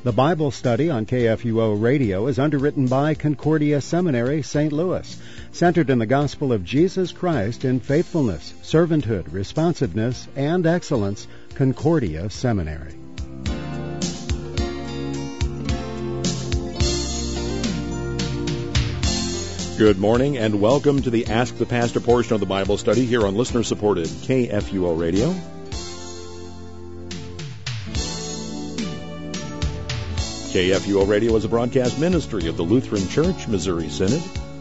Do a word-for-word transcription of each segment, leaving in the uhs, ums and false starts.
The Bible study on K F U O Radio is underwritten by Concordia Seminary, Saint Louis, centered in the gospel of Jesus Christ in faithfulness, servanthood, responsiveness, and excellence. Concordia Seminary. Good morning and welcome to the Ask the Pastor portion of the Bible study here on listener-supported K F U O Radio. K F U O Radio is a broadcast ministry of the Lutheran Church, Missouri Synod.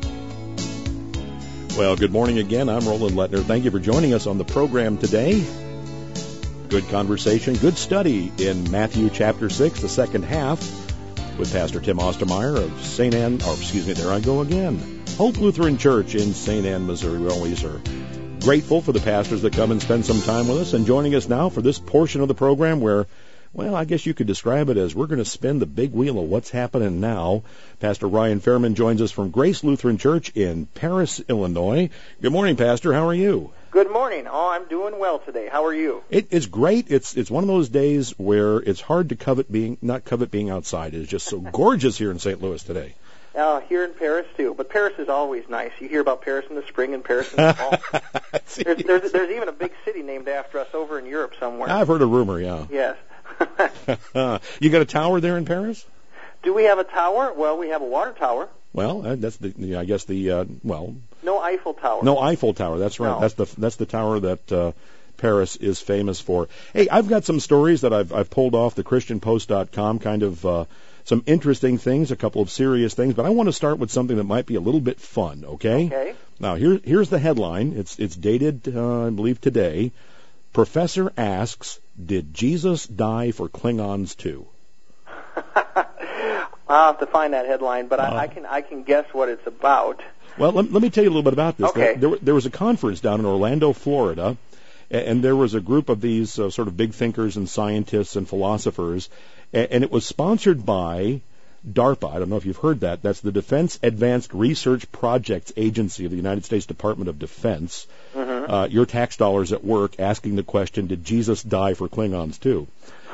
Well, good morning again. I'm Roland Lettner. Thank you for joining us on the program today. Good conversation, good study in Matthew chapter six, the second half, with Pastor Tim Ostermeyer of Saint Anne, or excuse me, there I go again, Hope Lutheran Church in Saint Anne, Missouri. We always are grateful for the pastors that come and spend some time with us. And joining us now for this portion of the program where, well, I guess you could describe it as we're going to spin the big wheel of what's happening now. Pastor Ryan Fairman joins us from Grace Lutheran Church in Paris, Illinois. Good morning, Pastor. How are you? Good morning. Oh, I'm doing well today. How are you? It, it's great. It's it's one of those days where it's hard to covet being not covet being outside. It's just so gorgeous here in Saint Louis today. Uh, here in Paris, too. But Paris is always nice. You hear about Paris in the spring and Paris in the fall. there's, there's, there's even a big city named after us over in Europe somewhere. I've heard a rumor, yeah. Yes. You got a tower there in Paris? Do we have a tower? Well, we have a water tower. Well, uh, that's the, I guess the, uh, well... No Eiffel Tower. No Eiffel Tower, that's right. No. That's the that's the tower that uh, Paris is famous for. Hey, I've got some stories that I've I've pulled off the Christian Post dot com, kind of uh, some interesting things, a couple of serious things, but I want to start with something that might be a little bit fun, okay? Okay. Now, here, here's the headline. It's, it's dated, uh, I believe, today. Professor asks, did Jesus die for Klingons too? I'll have to find that headline, but uh, I, I can I can guess what it's about. Well, let, let me tell you a little bit about this. Okay. There, there was a conference down in Orlando, Florida, and there was a group of these uh, sort of big thinkers and scientists and philosophers, and it was sponsored by DARPA. I don't know if you've heard that. That's the Defense Advanced Research Projects Agency of the United States Department of Defense. Mm-hmm. Uh, your tax dollars at work asking the question, did Jesus die for Klingons too?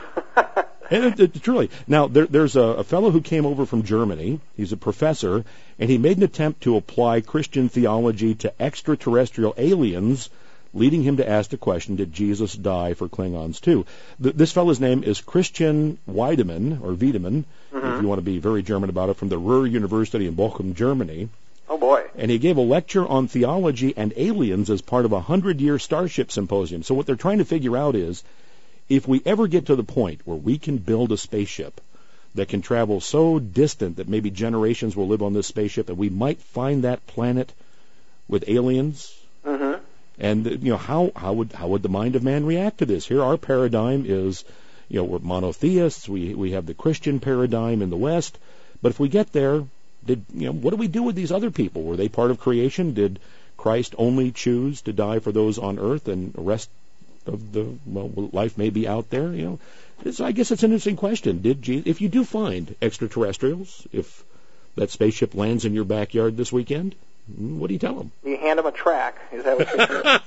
And it, it, truly. Now, there, there's a, a fellow who came over from Germany. He's a professor, and he made an attempt to apply Christian theology to extraterrestrial aliens, leading him to ask the question, did Jesus die for Klingons too? Th- this fellow's name is Christian Wiedemann, or Wiedemann, mm-hmm. if you want to be very German about it, from the Ruhr University in Bochum, Germany. Oh, boy. And he gave a lecture on theology and aliens as part of a hundred-year Starship Symposium. So what they're trying to figure out is, if we ever get to the point where we can build a spaceship that can travel so distant that maybe generations will live on this spaceship, and we might find that planet with aliens, mm-hmm. and you know how how would how would the mind of man react to this? Here, our paradigm is, you know, we're monotheists. We we have the Christian paradigm in the West, but if we get there, did you know what do we do with these other people? Were they part of creation? Did Christ only choose to die for those on earth, and the rest of the well, life may be out there, you know. It's, I guess it's an interesting question. Did Jesus, if you do find extraterrestrials, if that spaceship lands in your backyard this weekend, what do you tell them? You hand them a track. Is that what you're saying?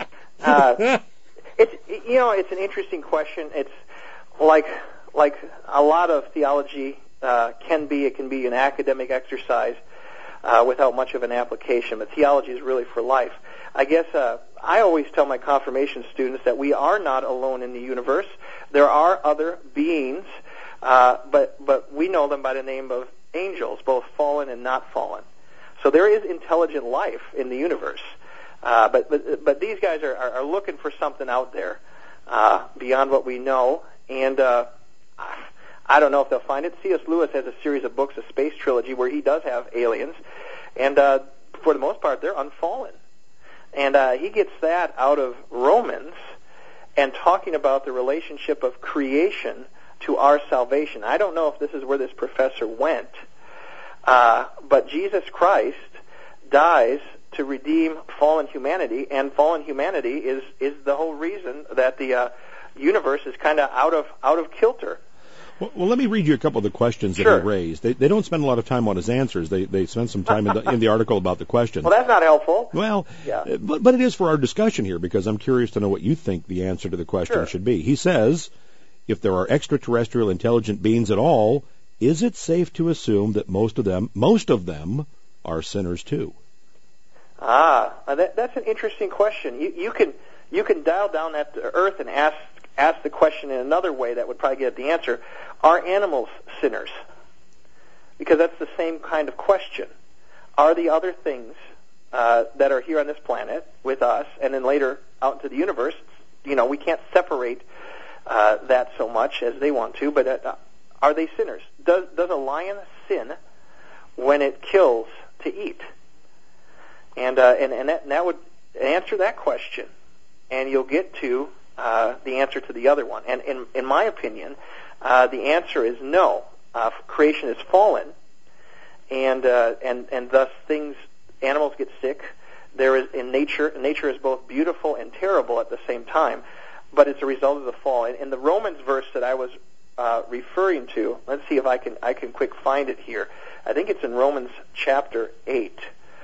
uh, it's you know, it's an interesting question. It's like like a lot of theology uh, can be. It can be an academic exercise uh, without much of an application. But theology is really for life. I guess uh, I always tell my confirmation students that we are not alone in the universe. There are other beings, uh, but but we know them by the name of angels, both fallen and not fallen. So there is intelligent life in the universe. Uh, but, but but these guys are, are, are looking for something out there uh, beyond what we know. And uh, I don't know if they'll find it. C S Lewis has a series of books, a space trilogy, where he does have aliens. And uh, for the most part, they're unfallen. And uh, he gets that out of Romans and talking about the relationship of creation to our salvation. I don't know if this is where this professor went, uh, but Jesus Christ dies to redeem fallen humanity, and fallen humanity is, is the whole reason that the uh, universe is kind of out of out of kilter. Well, well, let me read you a couple of the questions that sure. he raised. They, they don't spend a lot of time on his answers. They they spend some time in the, in the article about the questions. Well, that's not helpful. Well, yeah. but, but it is for our discussion here, because I'm curious to know what you think the answer to the question sure. should be. He says, if there are extraterrestrial intelligent beings at all, is it safe to assume that most of them, most of them, are sinners too? Ah, that, that's an interesting question. You, you can you can dial down that to earth and ask ask the question in another way that would probably get the answer: are animals sinners? Because that's the same kind of question. Are the other things uh, that are here on this planet with us, and then later out into the universe, you know, we can't separate uh, that so much as they want to, but uh, are they sinners? Does does a lion sin when it kills to eat? And uh, and and that, and that would answer that question, and you'll get to uh, the answer to the other one. And in in my opinion, uh, the answer is no. Uh, creation is fallen, and uh, and and thus things, animals get sick. There is in nature, nature is both beautiful and terrible at the same time, but it's a result of the fall. And in the Romans verse that I was uh, referring to, let's see if I can I can quick find it here. I think it's in Romans chapter eight.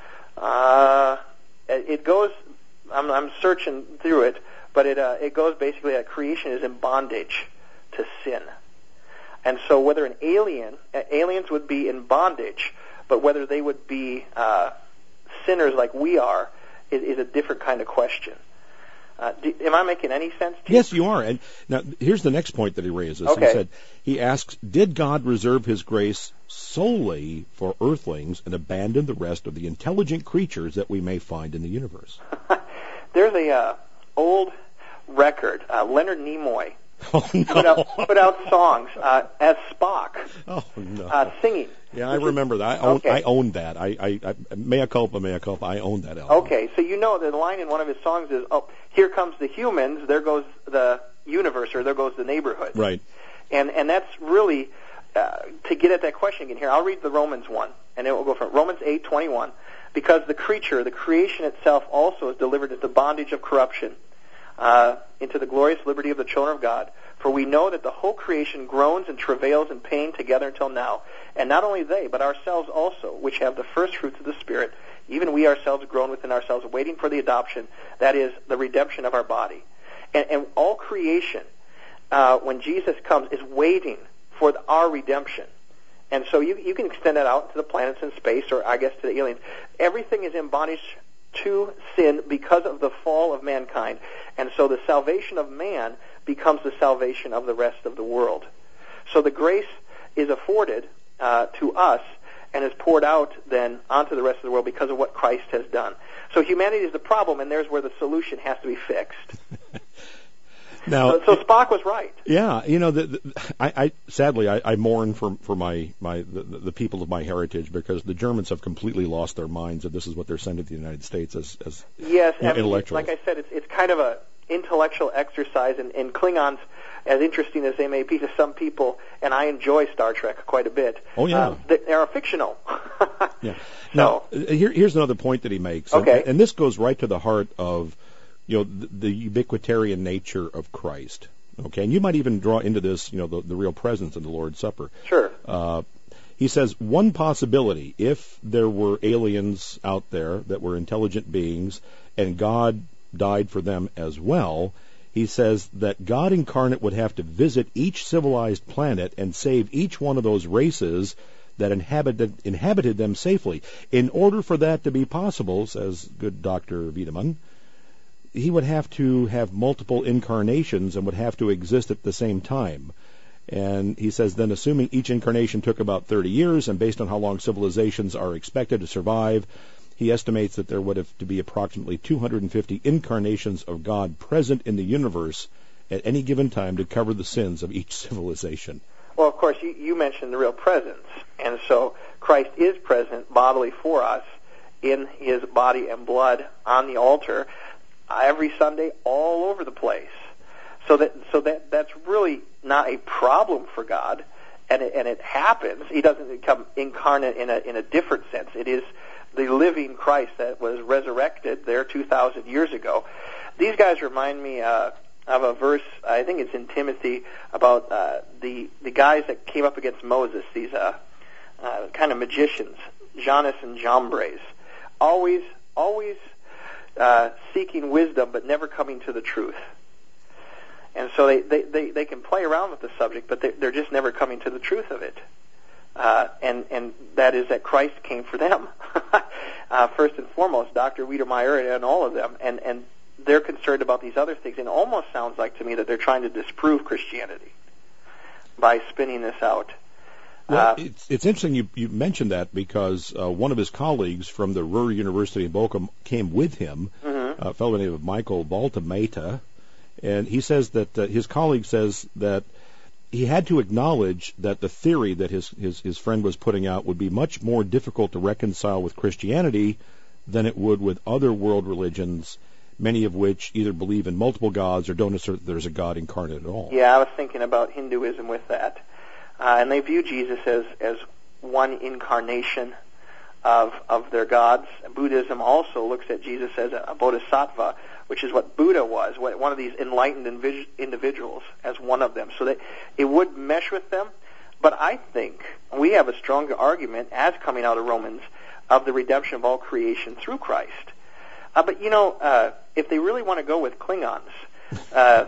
Uh, it goes. I'm, I'm searching through it, but it uh, it goes basically that creation is in bondage to sin, and so whether an alien aliens would be in bondage, but whether they would be uh, sinners like we are is, is a different kind of question. Uh, do, am I making any sense to you? Yes, you are. And now here's the next point that he raises. Okay. He said, he asks, did God reserve his grace solely for earthlings and abandon the rest of the intelligent creatures that we may find in the universe? There's a uh, old record, uh, Leonard Nimoy oh, no. put, out, put out songs uh, as Spock, oh, no. uh, singing. Yeah, I remember that. I own, okay. I owned that. I, I, I, mea culpa, mea culpa. I owned that album. Okay, so you know the line in one of his songs is, "Oh, here comes the humans, there goes the universe, or there goes the neighborhood." Right. And and that's really uh, to get at that question again. Here, I'll read the Romans one, and it will go from Romans eight twenty-one. Because the creature, the creation itself, also is delivered into bondage of corruption, uh, into the glorious liberty of the children of God. For we know that the whole creation groans and travails in pain together until now. And not only they, but ourselves also, which have the first fruits of the Spirit, even we ourselves groan within ourselves, waiting for the adoption, that is, the redemption of our body. And, and all creation, uh, when Jesus comes, is waiting for the, our redemption. And so you, you can extend that out to the planets in space, or I guess to the aliens. Everything is in bondage to sin because of the fall of mankind. And so the salvation of man becomes the salvation of the rest of the world. So the grace is afforded uh, to us and is poured out then onto the rest of the world because of what Christ has done. So humanity is the problem, and there's where the solution has to be fixed. Now, so, so Spock was right. Yeah, you know, the, the, I, I sadly I, I mourn for for my my the, the people of my heritage, because the Germans have completely lost their minds that this is what they're sending to the United States as as yes, you know, I mean, intellectuals. Like I said, it's it's kind of a intellectual exercise, and, and Klingons, as interesting as they may be to some people, and I enjoy Star Trek quite a bit. Oh yeah, um, they, they are fictional. Yeah. So, now here, here's another point that he makes. Okay. And, and this goes right to the heart of, you know, the, the ubiquitarian nature of Christ. Okay, and you might even draw into this, you know, the, the real presence in the Lord's Supper. Sure. Uh, he says one possibility, if there were aliens out there that were intelligent beings and God died for them as well, he says that God incarnate would have to visit each civilized planet and save each one of those races that inhabited, inhabited them safely. In order for that to be possible, says good Doctor Wiedemann, he would have to have multiple incarnations and would have to exist at the same time. And he says then, assuming each incarnation took about thirty years, and based on how long civilizations are expected to survive, he estimates that there would have to be approximately two hundred fifty incarnations of God present in the universe at any given time to cover the sins of each civilization. Well, of course, you, you mentioned the real presence, and so Christ is present bodily for us in his body and blood on the altar every Sunday all over the place. So that so that that's really not a problem for God, and it, and it happens. He doesn't become incarnate in a in a different sense. It is the living Christ that was resurrected there two thousand years ago. These guys remind me uh, of a verse, I think it's in Timothy, about uh, the the guys that came up against Moses, these uh, uh, kind of magicians, Jannes and Jambres, always always uh, seeking wisdom but never coming to the truth. And so they, they, they, they can play around with the subject, but they, they're just never coming to the truth of it. Uh, and, and that is that Christ came for them, uh, first and foremost, Doctor Wiedemeyer and all of them. And, and they're concerned about these other things. And it almost sounds like to me that they're trying to disprove Christianity by spinning this out. Well, uh, it's, it's interesting you, you mentioned that because uh, one of his colleagues from the Ruhr University in Bochum came with him, mm-hmm. a fellow named Michael Baltameta, and he says that uh, his colleague says that he had to acknowledge that the theory that his, his, his friend was putting out would be much more difficult to reconcile with Christianity than it would with other world religions, many of which either believe in multiple gods or don't assert that there's a God incarnate at all. Yeah, I was thinking about Hinduism with that. Uh, and they view Jesus as, as one incarnation of of their gods. Buddhism also looks at Jesus as a, a bodhisattva, which is what Buddha was, what, one of these enlightened invi- individuals, as one of them. So that it would mesh with them. But I think we have a stronger argument, as coming out of Romans, of the redemption of all creation through Christ. Uh, but, you know, uh, if they really want to go with Klingons, uh,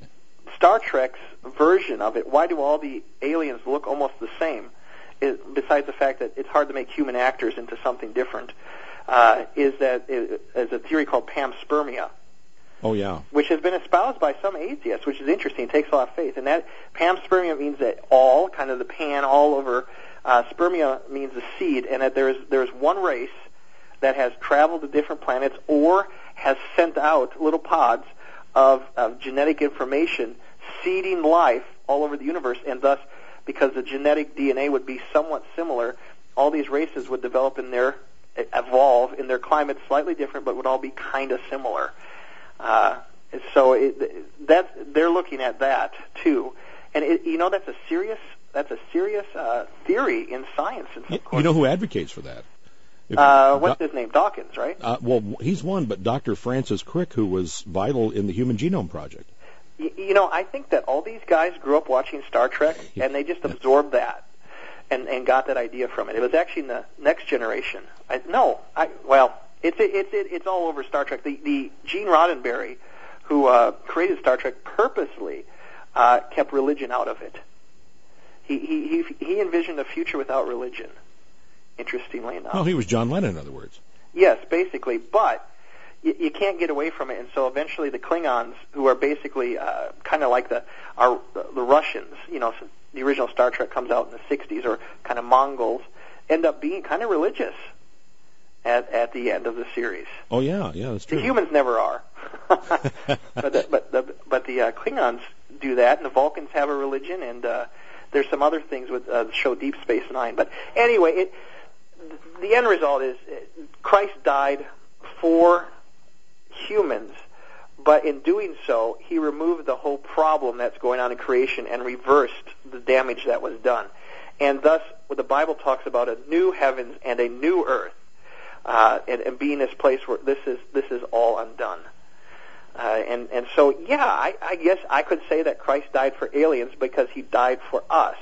Star Trek's version of it, why do all the aliens look almost the same, is, besides the fact that it's hard to make human actors into something different, uh, is that is a theory called panspermia. Oh, yeah. Which has been espoused by some atheists, which is interesting. It takes a lot of faith. And that panspermia means that all, kind of the pan all over, uh, spermia means the seed, and that there's there's one race that has traveled to different planets or has sent out little pods of, of genetic information seeding life all over the universe, and thus, because the genetic D N A would be somewhat similar, all these races would develop in their, evolve in their climates slightly different, but would all be kind of similar. Uh, so it, that, they're looking at that too, and it, you know that's a serious that's a serious uh, theory in science. In some you, you know who advocates for that? If, uh, what's his name? Dawkins, right? Uh, well, he's one, but Doctor Francis Crick, who was vital in the Human Genome Project. You, you know, I think that all these guys grew up watching Star Trek, and they just absorbed that and, and got that idea from it. It was actually in the Next Generation. I, no, I well, it's it's it's all over Star Trek. The, the Gene Roddenberry, who uh, created Star Trek, purposely uh, kept religion out of it. He he he, he envisioned a future without religion. Interestingly enough. Well, he was John Lennon, in other words. Yes, basically, but you, you can't get away from it, and so eventually the Klingons, who are basically uh, kind of like the our the Russians, you know, so the original Star Trek comes out in the sixties, or kind of Mongols, end up being kind of religious at at the end of the series. Oh yeah, yeah, that's true. The humans never are, but the, but the but the uh, Klingons do that, and the Vulcans have a religion, and uh, there's some other things with uh, the show Deep Space Nine. But anyway, it. The end result is Christ died for humans, but in doing so, he removed the whole problem that's going on in creation and reversed the damage that was done. And thus, what the Bible talks about a new heavens and a new earth, uh, and, and being this place where this is this is all undone. Uh, and and so, yeah, I, I guess I could say that Christ died for aliens because he died for us.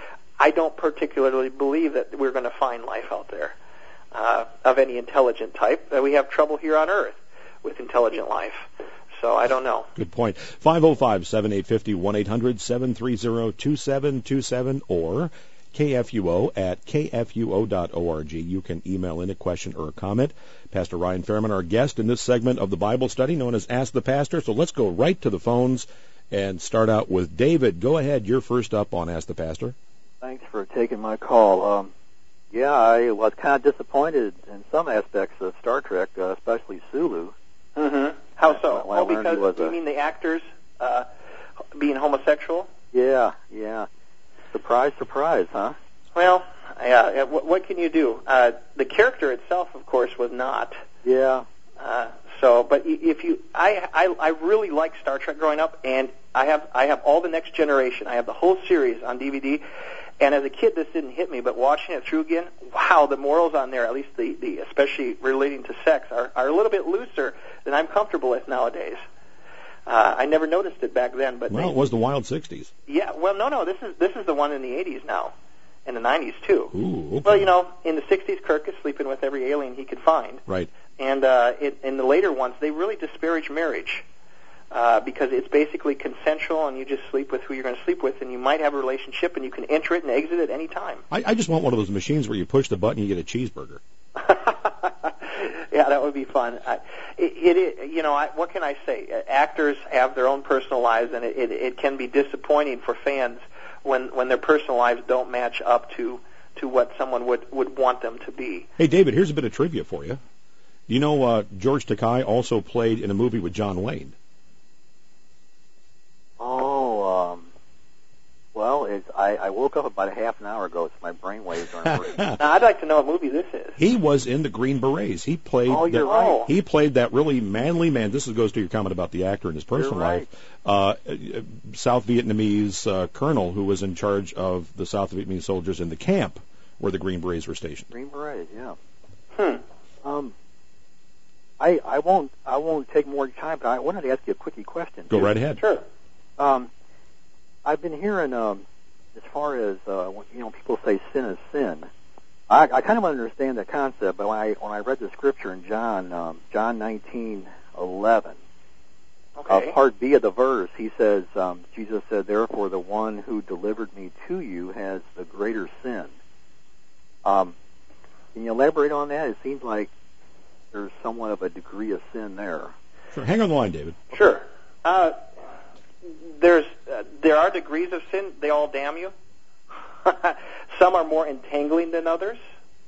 I don't particularly believe that we're going to find life out there uh, of any intelligent type. Uh, we have trouble here on Earth with intelligent life. So I don't know. Good point. five oh five, seven eight five oh, one eight hundred, seven three zero, two seven two seven or K F U O at K F U O dot org. You can email in a question or a comment. Pastor Ryan Fairman, our guest in this segment of the Bible study known as Ask the Pastor. So let's go right to the phones and start out with David. Go ahead. You're first up on Ask the Pastor. Thanks for taking my call. Um, yeah, I was kind of disappointed in some aspects of Star Trek, uh, especially Sulu. Mm-hmm. How so? Well, oh, because do you a... mean the actors uh, being homosexual? Yeah, yeah. Surprise, surprise, huh? Well, yeah. What, what can you do? Uh, the character itself, of course, was not. Yeah. Uh, so, but if you, I, I, I really liked Star Trek growing up, and I have, I have all the Next Generation. I have the whole series on D V D. And as a kid, this didn't hit me, but watching it through again, wow, the morals on there, at least the, the especially relating to sex, are, are a little bit looser than I'm comfortable with nowadays. Uh, I never noticed it back then, but well, they, it was the wild sixties. Yeah, well, no, no, this is this is the one in the eighties now, in the nineties too. Ooh, okay. Well, you know, in the sixties, Kirk is sleeping with every alien he could find. Right. And uh, it, in the later ones, they really disparage marriage. uh, because it's basically consensual, and you just sleep with who you're going to sleep with, and you might have a relationship, and you can enter it and exit at any time. I, I just want one of those machines where you push the button and you get a cheeseburger. Yeah, that would be fun. I, it, it, you know, I, what can I say? Actors have their own personal lives, and it, it, it can be disappointing for fans when when their personal lives don't match up to to what someone would would want them to be. Hey, David, here's a bit of trivia for you. You know, uh, George Takei also played in a movie with John Wayne. Oh, um, well, it's, I, I woke up about a half an hour ago, so my brain waves aren't working. Now, I'd like to know what movie this is. He was in the Green Berets. He played. Oh, you're the, right. He played that really manly man. This goes to your comment about the actor in his personal You're right. life. Uh, South Vietnamese uh, colonel who was in charge of the South Vietnamese soldiers in the camp where the Green Berets were stationed. Green Berets, yeah. Hmm. Um, I I won't I won't take more time, but I wanted to ask you a quickie question. Go too. right ahead. Sure. Um, I've been hearing, um, as far as uh, when, you know, people say sin is sin. I, I kind of understand that concept, but when I when I read the scripture in John um, John nineteen eleven, Okay. uh, part B of the verse, he says, um, Jesus said, "Therefore, the one who delivered me to you has the greater sin." Um, can you elaborate on that? It seems like there's somewhat of a degree of sin there. Sure. Hang on the line, David. Sure. Uh, there's uh, there are degrees of sin. They all damn you. Some are more entangling than others.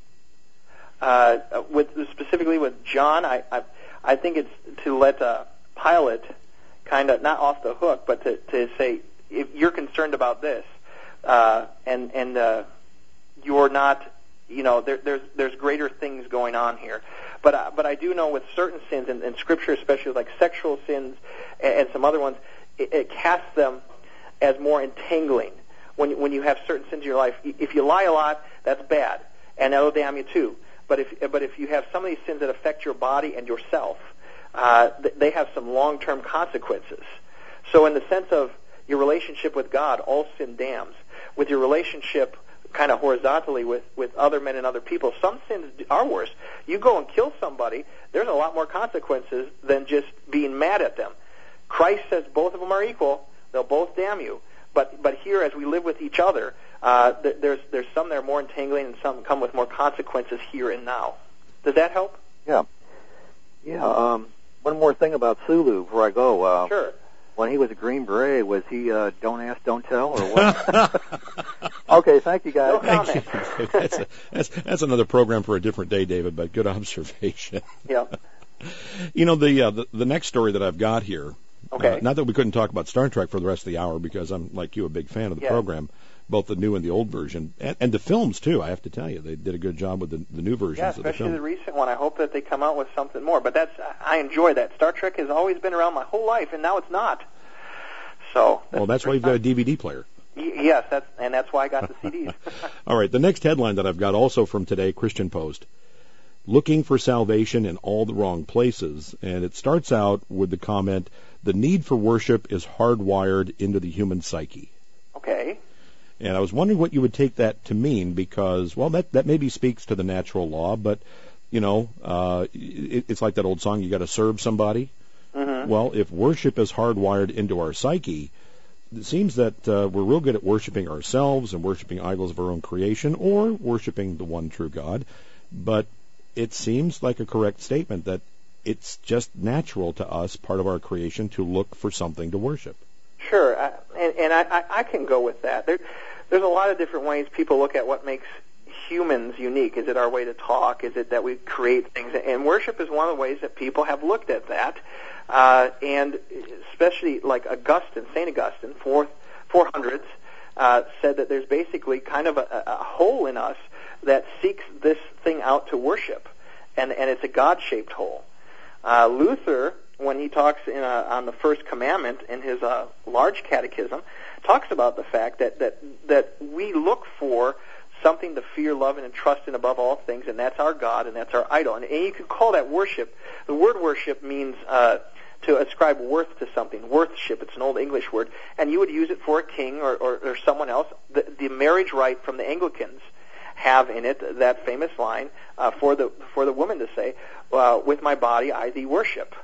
Uh, with specifically with John, I I, I think it's to let uh, Pilate kind of not off the hook, but to, to say if you're concerned about this, uh, and and uh, you're not, you know, there, there's there's greater things going on here. But uh, but I do know with certain sins, and, and Scripture especially like sexual sins and, and some other ones, it, it casts them as more entangling. When when you have certain sins in your life, if you lie a lot, that's bad, and that'll damn you too. But if but if you have some of these sins that affect your body and yourself, uh, they have some long-term consequences. So in the sense of your relationship with God, all sin damns. With your relationship kind of horizontally with, with other men and other people, some sins are worse. You go and kill somebody, there's a lot more consequences than just being mad at them. Christ says both of them are equal. They'll both damn you. But but here, as we live with each other, uh, th- there's there's some that are more entangling and some come with more consequences here and now. Does that help? Yeah. Yeah. Um, one more thing about Sulu before I go. Uh, Sure. When he was a Green Beret, was he uh, don't ask, don't tell, or what? Okay, thank you, guys. No Thank comment. you. That's, a, that's, that's another program for a different day, David, but good observation. Yeah. You know, the, uh, the the next story that I've got here, Okay. uh, not that we couldn't talk about Star Trek for the rest of the hour because I'm, like you, a big fan of the Yeah. program, both the new and the old version, and, and the films, too, I have to tell you. They did a good job with the, the new versions Yeah, of the especially film. the recent one. I hope that they come out with something more. But that's I enjoy that. Star Trek has always been around my whole life, and now it's not. So. Well, that's why you've got a D V D player. Y- yes, that's and that's why I got the C Ds. All right, the next headline that I've got also from today, Christian Post, looking for salvation in all the wrong places. And it starts out with the comment, the need for worship is hardwired into the human psyche. Okay. And I was wondering what you would take that to mean because, well, that, that maybe speaks to the natural law, but, you know, uh, it, it's like that old song, you got to serve somebody. Mm-hmm. Well, if worship is hardwired into our psyche, it seems that uh, we're real good at worshiping ourselves and worshiping idols of our own creation or worshiping the one true God. But it seems like a correct statement that it's just natural to us, part of our creation, to look for something to worship. Sure, I, and, and I, I, I can go with that. There, there's a lot of different ways people look at what makes humans unique. Is it our way to talk? Is it that we create things? And worship is one of the ways that people have looked at that. Uh, and especially like Augustine, Saint Augustine, fourth, four hundreds, uh, said that there's basically kind of a, a hole in us that seeks this thing out to worship, and, and it's a God-shaped hole. Uh, Luther, when he talks in a, on the first commandment in his uh, large catechism, talks about the fact that, that, that we look for something to fear, love, and trust in above all things, and that's our God, and that's our idol. And, and you could call that worship. The word worship means uh, to ascribe worth to something, worthship. It's an old English word, and you would use it for a king or, or, or someone else. The, the marriage rite from the Anglicans have in it that famous line uh, for the for the woman to say, uh, "With my body I thee worship."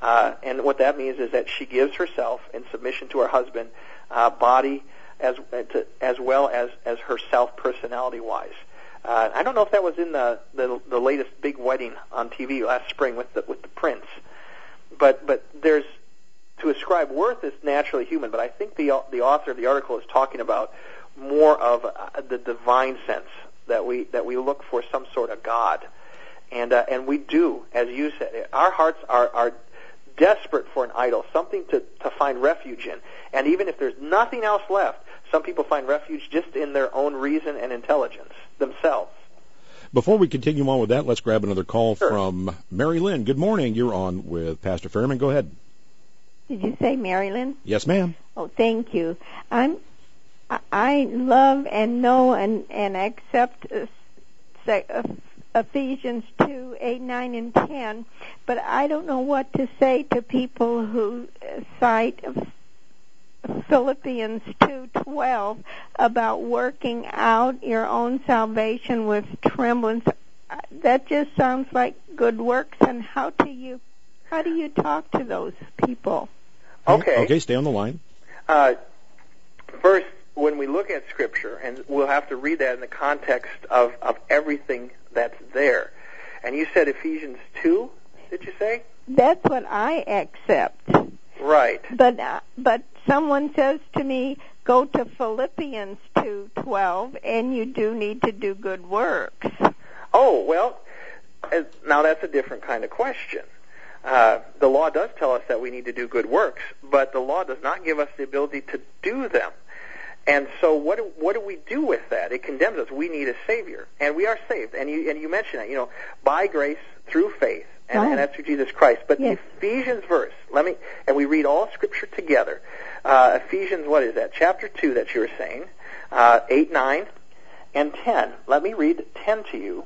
Uh, and what that means is that she gives herself in submission to her husband, uh, body as uh, to, as well as, as herself personality-wise. Uh, I don't know if that was in the, the the latest big wedding on T V last spring with the with the prince, but but there's to ascribe worth is naturally human. But I think the the author of the article is talking about more of uh, the divine sense that we that we look for some sort of God, and uh, and we do, as you said, our hearts are are desperate for an idol, something to to find refuge in, and even if there's nothing else left, some people find refuge just in their own reason and intelligence themselves. Before we continue on with that, let's grab another call Sure. from Mary Lynn. Good morning. You're on with Pastor Fairman. Go ahead. Did you say Marilyn? Yes, ma'am. Oh, thank you. I'm. I- I love and know and and accept uh, se- uh, Ephesians two, eight, nine, and ten, but I don't know what to say to people who uh, cite Philippians two twelve about working out your own salvation with trembling. That just sounds like good works. And how do you how do you talk to those people? Okay. Okay, stay on the line. Uh, first, when we look at Scripture, and we'll have to read that in the context of, of everything that's there. And you said Ephesians two, did you say? That's what I accept. Right. But uh, but someone says to me, go to Philippians two twelve, and you do need to do good works. Oh, well, as, now that's a different kind of question. Uh, the law does tell us that we need to do good works, but the law does not give us the ability to do them. And so what do, what do we do with that? It condemns us. We need a Savior, and we are saved. And you, and you mentioned it, you know, by grace through faith, and, Right. and that's through Jesus Christ. But Yes. the Ephesians verse, let me, and we read all Scripture together. Uh, Ephesians, what is that? Chapter two that you were saying, uh, eight, nine, and ten. Let me read ten to you.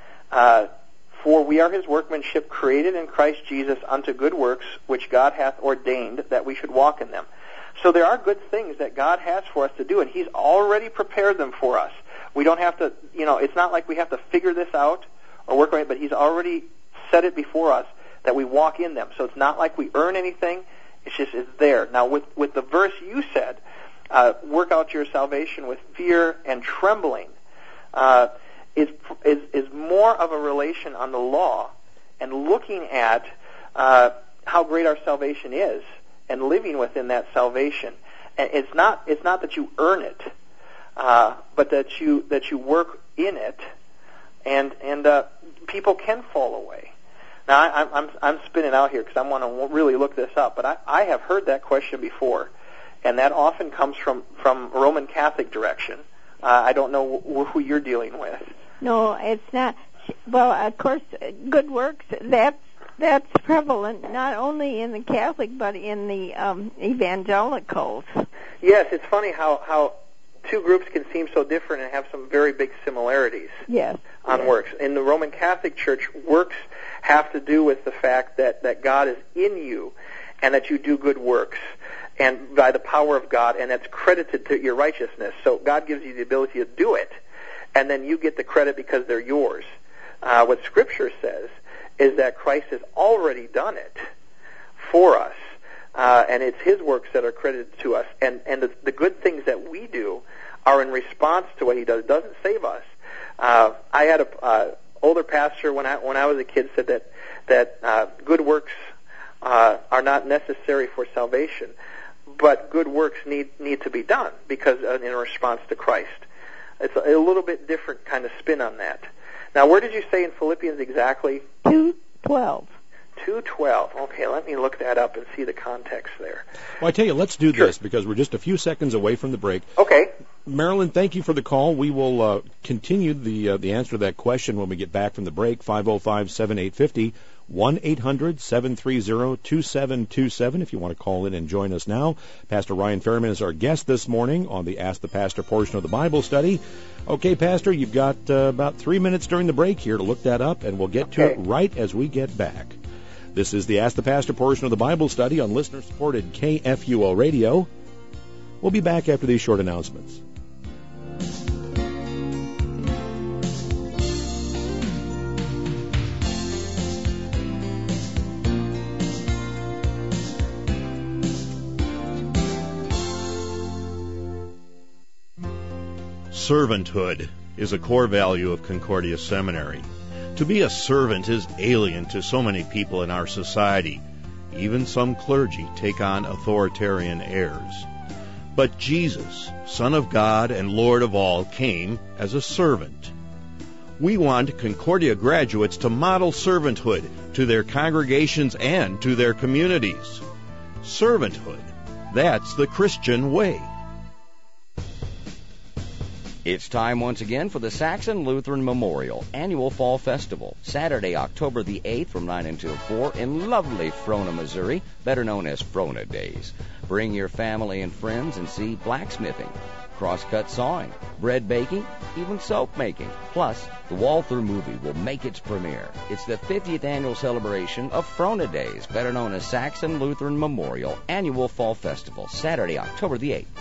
Uh, For we are his workmanship, created in Christ Jesus unto good works, which God hath ordained that we should walk in them. So there are good things that God has for us to do, and he's already prepared them for us. We don't have to, you know, it's not like we have to figure this out or work on it, but he's already set it before us that we walk in them. So it's not like we earn anything. It's just, it's there. Now, with, with the verse you said, uh, work out your salvation with fear and trembling, uh, is, is, is more of a relation on the law and looking at uh, how great our salvation is and living within that salvation. And it's not it's not that you earn it, uh, but that you that you work in it, and and uh, people can fall away. Now I, I'm I'm spinning out here because I want to really look this up, but I, I have heard that question before, and that often comes from from Roman Catholic direction. Uh, I don't know wh- who you're dealing with. No, it's not. Well, of course, good works, that's, that's prevalent not only in the Catholic but in the um, evangelicals. Yes, it's funny how, how two groups can seem so different and have some very big similarities Yes. on yes. works. In the Roman Catholic Church, works have to do with the fact that, that God is in you and that you do good works and by the power of God, and that's credited to your righteousness. So God gives you the ability to do it, and then you get the credit because they're yours. Uh, what Scripture says is that Christ has already done it for us, uh, and it's his works that are credited to us. And, and the, the good things that we do are in response to what he does. It doesn't save us. Uh, I had a uh, older pastor when I when I was a kid said that that uh, good works uh, are not necessary for salvation, but good works need need to be done because uh, in response to Christ. It's a, a little bit different kind of spin on that. Now, where did you say in Philippians exactly? two twelve. two twelve. Okay, let me look that up and see the context there. Well, I tell you, let's do Sure. this because we're just a few seconds away from the break. Okay. Marilyn, thank you for the call. We will uh, continue the uh, the answer to that question when we get back from the break. five oh five, seven eight five oh, one eight hundred, seven three zero, two seven two seven if you want to call in and join us now. Pastor Ryan Fairman is our guest this morning on the Ask the Pastor portion of the Bible study. Okay, Pastor, you've got uh, about three minutes during the break here to look that up, and we'll get to Okay. it right as we get back. This is the Ask the Pastor portion of the Bible study on listener-supported K F U O Radio. We'll be back after these short announcements. Servanthood is a core value of Concordia Seminary. To be a servant is alien to so many people in our society. Even some clergy take on authoritarian airs. But Jesus, Son of God and Lord of all, came as a servant. We want Concordia graduates to model servanthood to their congregations and to their communities. Servanthood, that's the Christian way. It's time once again for the Saxon Lutheran Memorial Annual Fall Festival, Saturday, October the eighth from nine until four in lovely Frona, Missouri, better known as Frona Days. Bring your family and friends and see blacksmithing, cross-cut sawing, bread baking, even soap making. Plus, the Walther movie will make its premiere. It's the fiftieth annual celebration of Frona Days, better known as Saxon Lutheran Memorial Annual Fall Festival, Saturday, October the eighth.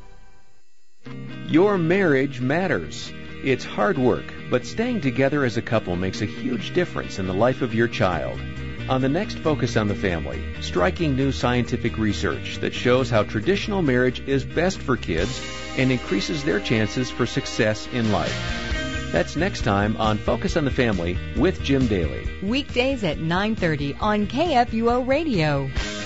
Your marriage matters. It's hard work, but staying together as a couple makes a huge difference in the life of your child. On the next Focus on the Family, striking new scientific research that shows how traditional marriage is best for kids and increases their chances for success in life. That's next time on Focus on the Family with Jim Daly. Weekdays at nine thirty on K F U O Radio.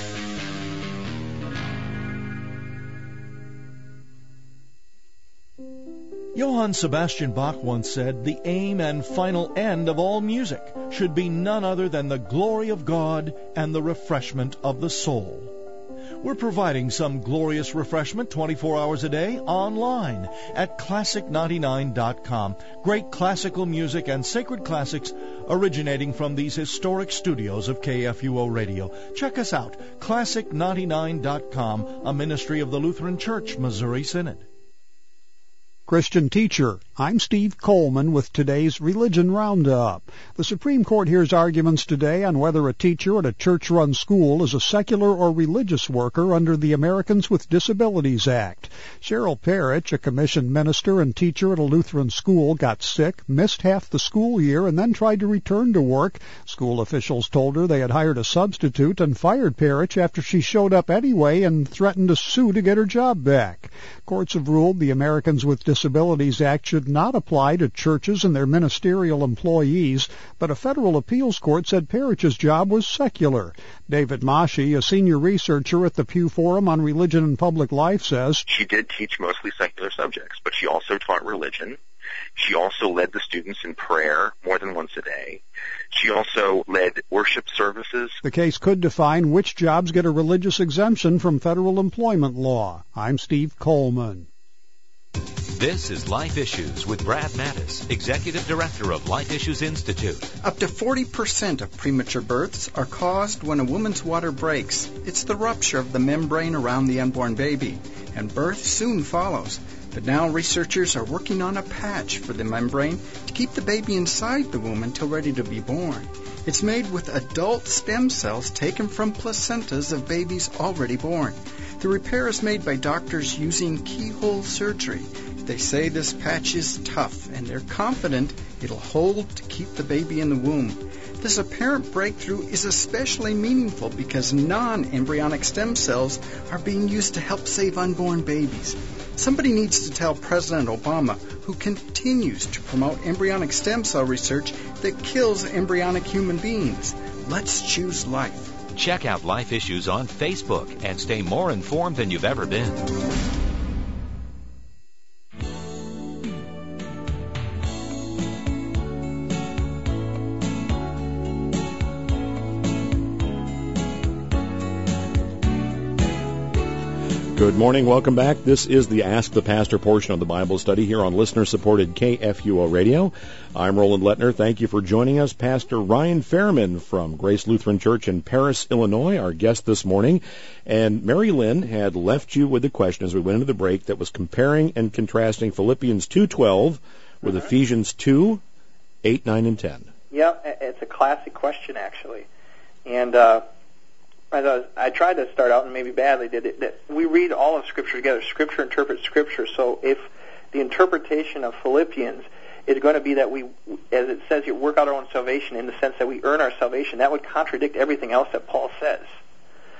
Johann Sebastian Bach once said, "The aim and final end of all music should be none other than the glory of God and the refreshment of the soul." We're providing some glorious refreshment twenty-four hours a day online at classic ninety-nine dot com. Great classical music and sacred classics originating from these historic studios of K F U O Radio. Check us out, classic ninety-nine dot com, a ministry of the Lutheran Church, Missouri Synod. Christian teacher, I'm Steve Coleman with today's Religion Roundup. The Supreme Court hears arguments today on whether a teacher at a church-run school is a secular or religious worker under the Americans with Disabilities Act. Cheryl Parrish, a commissioned minister and teacher at a Lutheran school, got sick, missed half the school year, and then tried to return to work. School officials told her they had hired a substitute and fired Parrish after she showed up anyway and threatened to sue to get her job back. Courts have ruled the Americans with Disabilities Act should not apply to churches and their ministerial employees, but a federal appeals court said Parrish's job was secular. David Mashi, a senior researcher at the Pew Forum on Religion and Public Life, says, "She did teach mostly secular subjects, but she also taught religion. She also led the students in prayer more than once a day. She also led worship services." The case could define which jobs get a religious exemption from federal employment law. I'm Steve Coleman. This is Life Issues with Brad Mattis, Executive Director of Life Issues Institute. Up to forty percent of premature births are caused when a woman's water breaks. It's the rupture of the membrane around the unborn baby, and birth soon follows. But now researchers are working on a patch for the membrane to keep the baby inside the womb until ready to be born. It's made with adult stem cells taken from placentas of babies already born. The repair is made by doctors using keyhole surgery. They say this patch is tough, and they're confident it'll hold to keep the baby in the womb. This apparent breakthrough is especially meaningful because non-embryonic stem cells are being used to help save unborn babies. Somebody needs to tell President Obama, who continues to promote embryonic stem cell research that kills embryonic human beings. Let's choose life. Check out Life Issues on Facebook and stay more informed than you've ever been. Good morning. Welcome back. This is the Ask the Pastor portion of the Bible study here on listener-supported K F U O Radio. I'm Roland Lettner. Thank you for joining us. Pastor Ryan Fairman from Grace Lutheran Church in Paris, Illinois, our guest this morning. And Mary Lynn had left you with a question as we went into the break that was comparing and contrasting Philippians two twelve with uh-huh. Ephesians two, eight, nine, and ten. Yeah, it's a classic question, actually. And uh I, was, I tried to start out, and maybe badly did it, that we read all of Scripture together. Scripture interprets Scripture. So if the interpretation of Philippians is going to be that we, as it says here, work out our own salvation in the sense that we earn our salvation, that would contradict everything else that Paul says.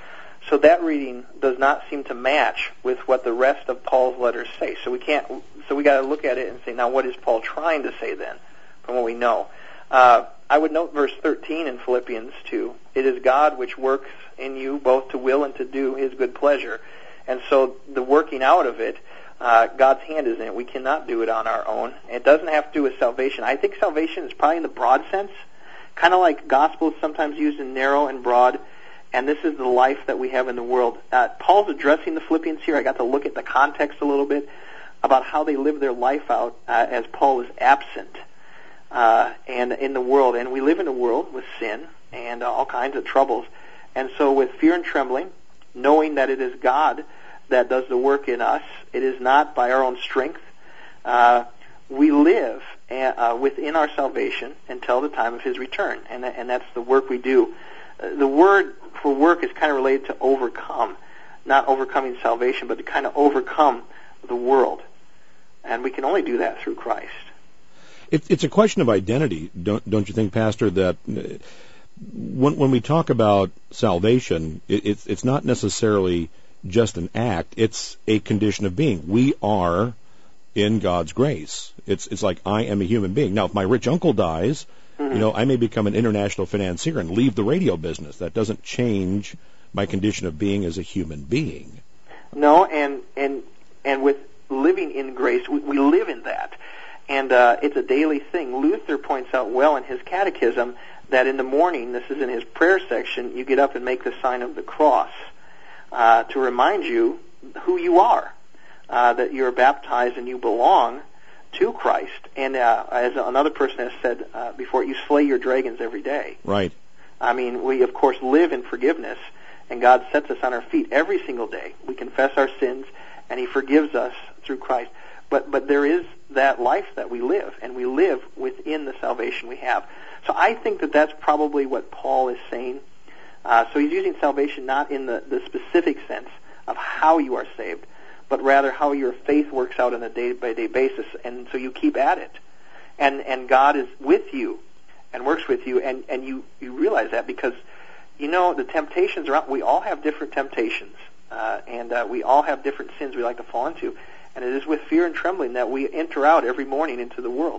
so that reading does not seem to match with what the rest of Paul's letters say. So we can't. So we got to look at it and say, now what is Paul trying to say then, from what we know? Uh, I would note verse thirteen in Philippians two. It is God which works in you both to will and to do His good pleasure. And so the working out of it, uh, God's hand is in it. We cannot do it on our own. It doesn't have to do with salvation. I think salvation is probably in the broad sense, kind of like gospel is sometimes used in narrow and broad, and this is the life that we have in the world. Uh, Paul's addressing the Philippians here. I got to look at the context a little bit about how they live their life out uh, as Paul was absent uh, and in the world. And we live in a world with sin and uh, all kinds of troubles. And so with fear and trembling, knowing that it is God that does the work in us, it is not by our own strength, uh, we live uh, within our salvation until the time of His return. And, and that's the work we do. Uh, the word for work is kind of related to overcome, not overcoming salvation, but to kind of overcome the world. And we can only do that through Christ. It, it's a question of identity, don't, don't you think, Pastor, that when, when we talk about salvation, it, it's, it's not necessarily just an act, it's a condition of being. We are in God's grace. It's, it's like I am a human being. Now, if my rich uncle dies, mm-hmm. you know, I may become an international financier and leave the radio business. That doesn't change my condition of being as a human being. No, and and and with living in grace, we, we live in that. And uh, it's a daily thing. Luther points out well in his catechism that in the morning, this is in his prayer section, you get up and make the sign of the cross uh, to remind you who you are, uh, that you're baptized and you belong to Christ. And uh, as another person has said uh, before, you slay your dragons every day. Right. I mean, we, of course, live in forgiveness, and God sets us on our feet every single day. We confess our sins, and He forgives us through Christ. But but there is that life that we live, and we live within the salvation we have. So I think that that's probably what Paul is saying. Uh, so he's using salvation not in the, the specific sense of how you are saved, but rather how your faith works out on a day-by-day basis, and so you keep at it. And and God is with you and works with you, and, and you, you realize that because, you know, the temptations are out. We all have different temptations, uh, and uh, we all have different sins we like to fall into. And it is with fear and trembling that we enter out every morning into the world.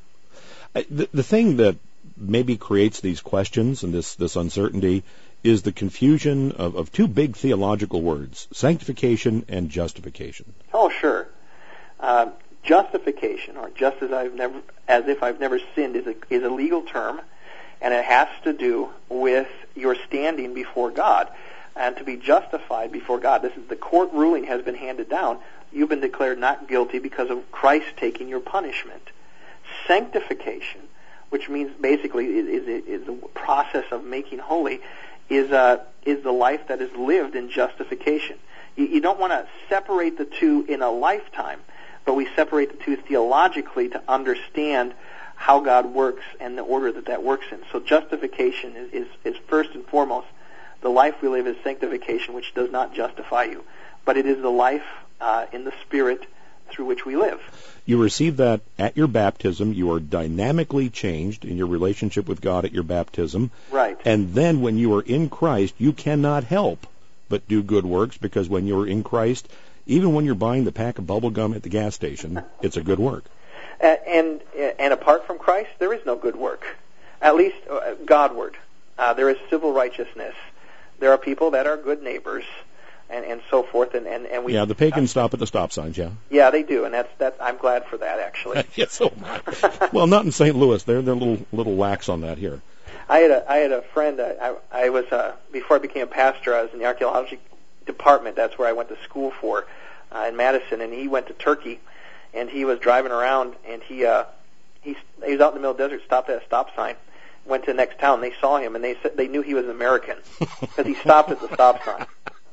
The, the thing that maybe creates these questions and this, this uncertainty is the confusion of, of two big theological words, sanctification and justification. Oh, sure. Uh, justification, or just as I've never, as if I've never sinned, is a, is a legal term, and it has to do with your standing before God. And to be justified before God, this is the court ruling has been handed down. You've been declared not guilty because of Christ taking your punishment. Sanctification, which means basically is, is, is a process of making holy, is uh, is the life that is lived in justification. You, you don't want to separate the two in a lifetime, but we separate the two theologically to understand how God works and the order that that works in. So justification is, is, is first and foremost the life we live is sanctification, which does not justify you, but it is the life uh, in the Spirit through which we live. You receive that at your baptism. You are dynamically changed in your relationship with God at your baptism. Right. And then when you are in Christ, you cannot help but do good works, because when you're in Christ, even when you're buying the pack of bubble gum at the gas station, it's a good work. Uh, and and apart from Christ, there is no good work, at least uh, Godward. Uh, there is civil righteousness. There are people that are good neighbors, and, and so forth. And, and, and we yeah, the pagans uh, stop at the stop signs. Yeah, yeah, they do, and that's that. I'm glad for that, actually. Yes, so well, not in Saint Louis. They're they're a little little lax on that here. I had a I had a friend. I I was uh, before I became a pastor. I was in the archaeology department. That's where I went to school for uh, in Madison, and he went to Turkey, and he was driving around, and he uh, he he was out in the middle of the desert, stopped at a stop sign. Went to the next town. They saw him, and they said they knew he was American because he stopped at the stop sign.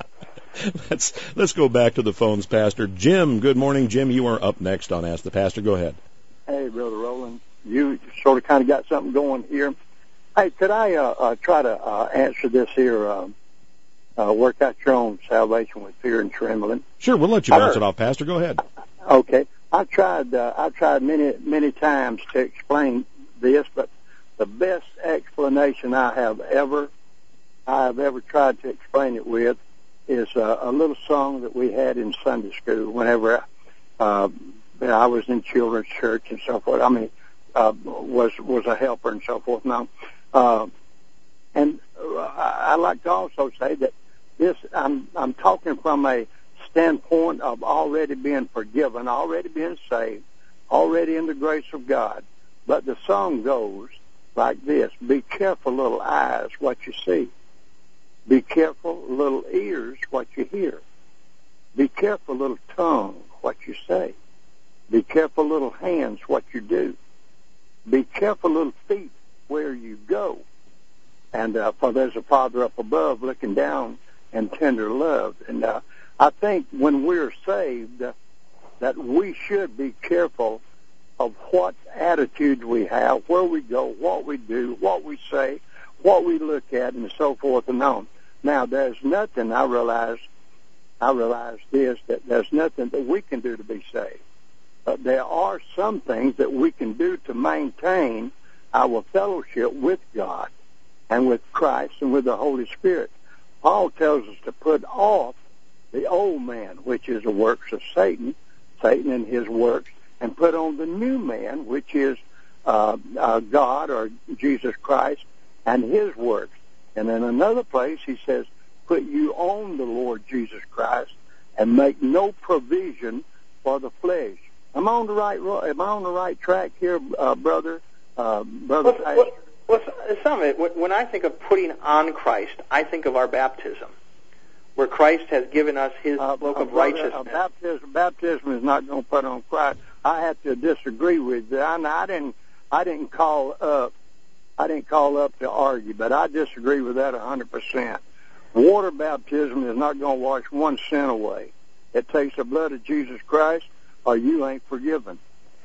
Let's let's go back to the phones, Pastor Jim. Good morning, Jim. You are up next on Ask the Pastor. Go ahead. Hey, Brother Roland. You sort of kind of got something going here. Hey, could I uh, uh, try to uh, answer this here? Uh, uh, work out your own salvation with fear and trembling. Sure, we'll let you bounce it off, Pastor. Go ahead. Okay, I've tried. Uh, I've tried many many times to explain this, but the best explanation I have ever, I have ever tried to explain it with is a, a little song that we had in Sunday school whenever uh, I was in children's church and so forth. I mean, uh, was was a helper and so forth. Now, uh, and I like to also say that this I'm I'm talking from a standpoint of already being forgiven, already being saved, already in the grace of God. But the song goes like this: be careful, little eyes, what you see. Be careful, little ears, what you hear. Be careful, little tongue, what you say. Be careful, little hands, what you do. Be careful, little feet, where you go. And uh, for there's a Father up above looking down in tender love. And uh, I think when we're saved, uh, that we should be careful of what attitudes we have, where we go, what we do, what we say, what we look at, and so forth and on. Now, there's nothing, I realize, I realize this, that there's nothing that we can do to be saved. But there are some things that we can do to maintain our fellowship with God and with Christ and with the Holy Spirit. Paul tells us to put off the old man, which is the works of Satan, Satan and his works, and put on the new man, which is uh, uh, God or Jesus Christ and his works. And in another place, he says, put you on the Lord Jesus Christ and make no provision for the flesh. Am I on the right? Am I on the right track here, uh, brother? Uh, brother. Well, well, well, some of it. When I think of putting on Christ, I think of our baptism, where Christ has given us His uh, cloak uh, of brother, righteousness. Uh, baptism, baptism is not going to put on Christ. I have to disagree with that. I, I didn't. I didn't call up. I didn't call up to argue, but I disagree with that a hundred percent. Water baptism is not going to wash one sin away. It takes the blood of Jesus Christ, or you ain't forgiven.